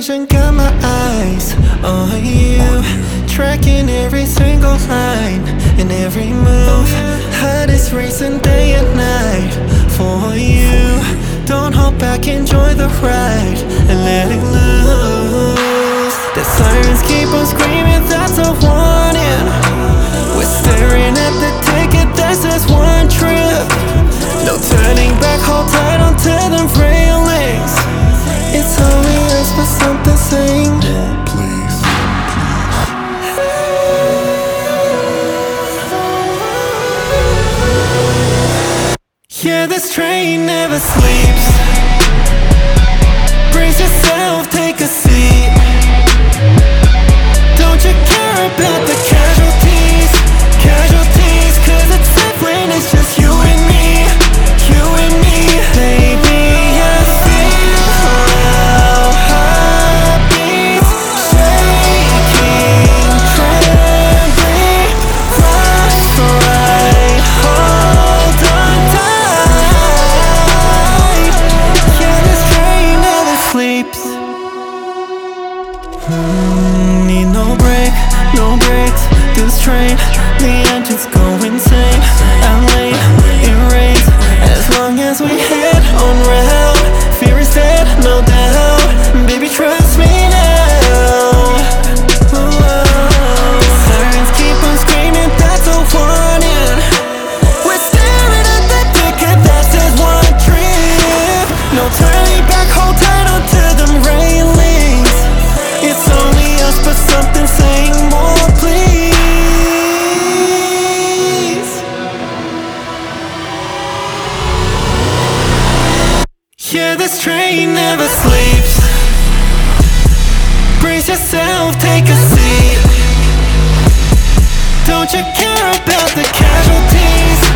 attention, got my eyes on you, tracking every single line and every move. Hottest racing day and night for you. Don't hold back, enjoy the ride and let it loose. The sirens keep on screaming, that's a warning. We're staring at the ticket that says one trip. No turning back, hold tight onto the railings. It's obvious, but something saying please. Yeah, this train never sleeps. Brace yourself, take a seat. Don't you care about the casualties? Casualties, cause it's safe when it's just you and me. You and me. Baby, I feel our heartbeats shaking, trembling. Right, hold on tight. Yeah, this train never sleeps. Need no break, no breaks. This train, the engine's go insane. I'm late, it rains. As long as we head on route, fear is dead, no doubt. Baby, trust me now. Sirens keep on screaming, that's a warning. We're staring at the ticket that says one trip. No turning back, hold tight onto them railings. It's only us, but something saying more, please. Yeah, this train never sleeps. Brace yourself, take a seat. Don't you care about the casualties?